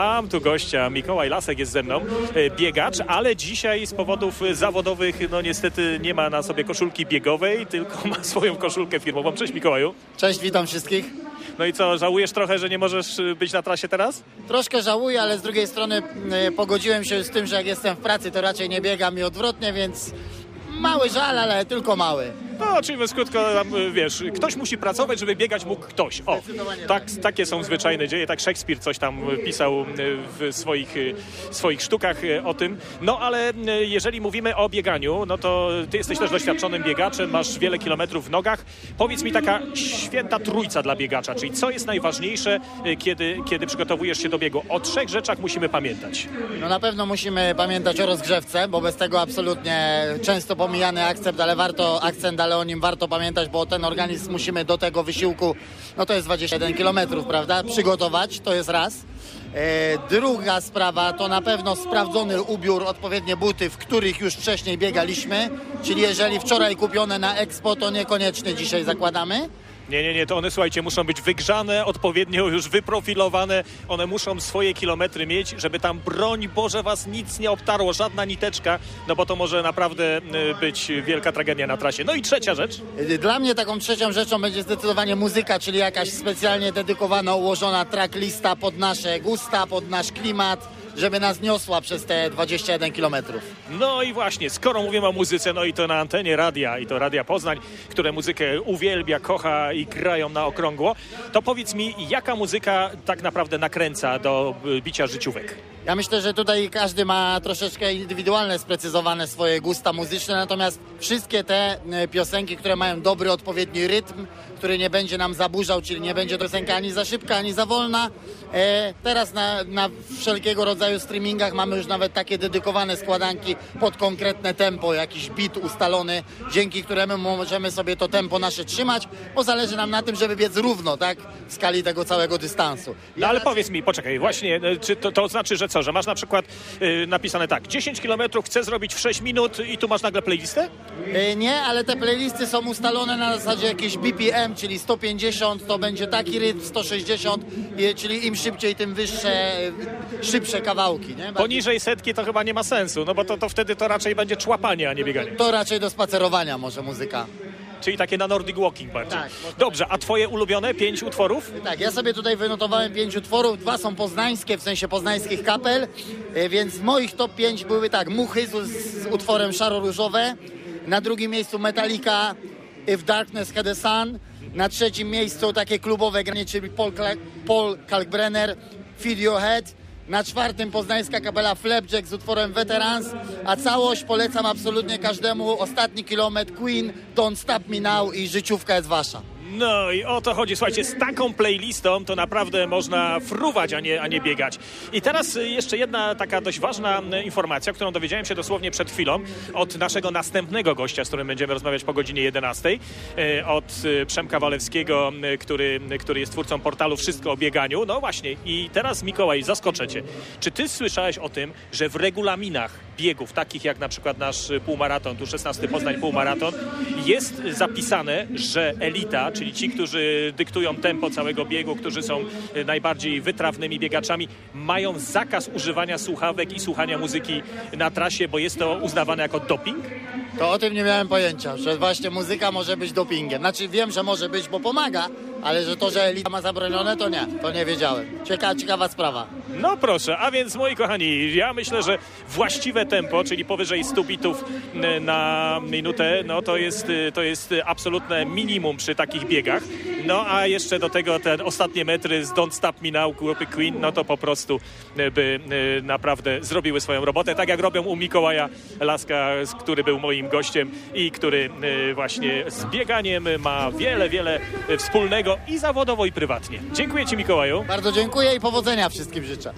Mam tu gościa, Mikołaj Lasek jest ze mną, biegacz, ale dzisiaj z powodów zawodowych, no niestety nie ma na sobie koszulki biegowej, tylko ma swoją koszulkę firmową. Cześć Mikołaju. Cześć, witam wszystkich. No i co, żałujesz trochę, że nie możesz być na trasie teraz? Troszkę żałuję, ale z drugiej strony pogodziłem się z tym, że jak jestem w pracy, to raczej nie biegam i odwrotnie, więc mały żal, ale tylko mały. No, czyli mówiąc krótko, wiesz, ktoś musi pracować, żeby biegać mógł ktoś. O, tak, takie są zwyczajne dzieje, tak Szekspir coś tam pisał w swoich sztukach o tym. No, ale jeżeli mówimy o bieganiu, no to ty jesteś też doświadczonym biegaczem, masz wiele kilometrów w nogach. Powiedz mi taka święta trójca dla biegacza, czyli co jest najważniejsze, kiedy przygotowujesz się do biegu? O 3 rzeczach musimy pamiętać. No na pewno musimy pamiętać o rozgrzewce, bo bez tego absolutnie często pomijany akcent, ale o nim warto pamiętać, bo ten organizm musimy do tego wysiłku, no to jest 21 km, prawda, przygotować, to jest raz. Druga sprawa to na pewno sprawdzony ubiór, odpowiednie buty, w których już wcześniej biegaliśmy, czyli jeżeli wczoraj kupione na Expo, to niekoniecznie dzisiaj zakładamy. Nie, to one, słuchajcie, muszą być wygrzane, odpowiednio już wyprofilowane. One muszą swoje kilometry mieć, żeby tam, broń Boże, was nic nie obtarło, żadna niteczka, no bo to może naprawdę być wielka tragedia na trasie. No i trzecia rzecz. Dla mnie taką trzecią rzeczą będzie zdecydowanie muzyka, czyli jakaś specjalnie dedykowana, ułożona tracklista pod nasze gusta, pod nasz klimat, żeby nas niosła przez te 21 kilometrów. No i właśnie, skoro mówimy o muzyce, no i to na antenie radia, i to Radia Poznań, które muzykę uwielbia, kocha i grają na okrągło, to powiedz mi, jaka muzyka tak naprawdę nakręca do bicia życiówek? Ja myślę, że tutaj każdy ma troszeczkę indywidualne, sprecyzowane swoje gusta muzyczne, natomiast wszystkie te piosenki, które mają dobry, odpowiedni rytm, który nie będzie nam zaburzał, czyli nie będzie to piosenka ani za szybka, ani za wolna. Teraz na wszelkiego rodzaju streamingach mamy już nawet takie dedykowane składanki pod konkretne tempo, jakiś beat ustalony, dzięki któremu możemy sobie to tempo nasze trzymać, bo zależy nam na tym, żeby biec równo, tak, w skali tego całego dystansu. No ale powiedz mi, poczekaj, właśnie, czy to znaczy, że co, że masz na przykład napisane tak, 10 km chcę zrobić w 6 minut i tu masz nagle playlistę? Nie, ale te playlisty są ustalone na zasadzie jakieś BPM, czyli 150, to będzie taki rytm, 160, czyli im szybciej, tym szybsze kawałki. Nie? Poniżej setki to chyba nie ma sensu, no bo to wtedy to raczej będzie człapanie, a nie bieganie. To raczej do spacerowania może muzyka. Czyli takie na Nordic Walking bardziej. Tak, dobrze, a twoje ulubione 5 utworów? Tak, ja sobie tutaj wynotowałem 5 utworów, 2 są poznańskie, w sensie poznańskich kapel, więc z moich top 5 były tak, Muchy z utworem Szaro-Różowe, na drugim miejscu Metallica, If Darkness Had a Sun, na trzecim miejscu takie klubowe granie, czyli Paul Kalkbrenner, Feed Your Head, na czwartym poznańska kapela Flapjack z utworem Veterans, a całość polecam absolutnie każdemu. Ostatni kilometr Queen, Don't Stop Me Now i życiówka jest wasza. No i o to chodzi. Słuchajcie, z taką playlistą to naprawdę można fruwać, a nie biegać. I teraz jeszcze jedna taka dość ważna informacja, którą dowiedziałem się dosłownie przed chwilą od naszego następnego gościa, z którym będziemy rozmawiać po godzinie 11, od Przemka Walewskiego, który jest twórcą portalu Wszystko o bieganiu. No właśnie, i teraz Mikołaj, zaskoczę cię. Czy ty słyszałeś o tym, że w regulaminach biegów, takich jak na przykład nasz półmaraton, tu 16 Poznań półmaraton, jest zapisane, że elita, czyli ci, którzy dyktują tempo całego biegu, którzy są najbardziej wytrawnymi biegaczami, mają zakaz używania słuchawek i słuchania muzyki na trasie, bo jest to uznawane jako doping? To o tym nie miałem pojęcia, że właśnie muzyka może być dopingiem. Znaczy wiem, że może być, bo pomaga, ale że to, że elita ma zabronione, to nie wiedziałem. Ciekawa sprawa. No proszę, a więc moi kochani, ja myślę, że właściwe tempo, czyli powyżej 100 bitów na minutę, no to jest absolutne minimum przy takich biegach. No a jeszcze do tego te ostatnie metry z Don't Stop Me Now grupy Queen, no to po prostu by naprawdę zrobiły swoją robotę, tak jak robią u Mikołaja Laska, który był moim gościem i który właśnie z bieganiem ma wiele wspólnego i zawodowo, i prywatnie. Dziękuję ci, Mikołaju. Bardzo dziękuję i powodzenia wszystkim życzę.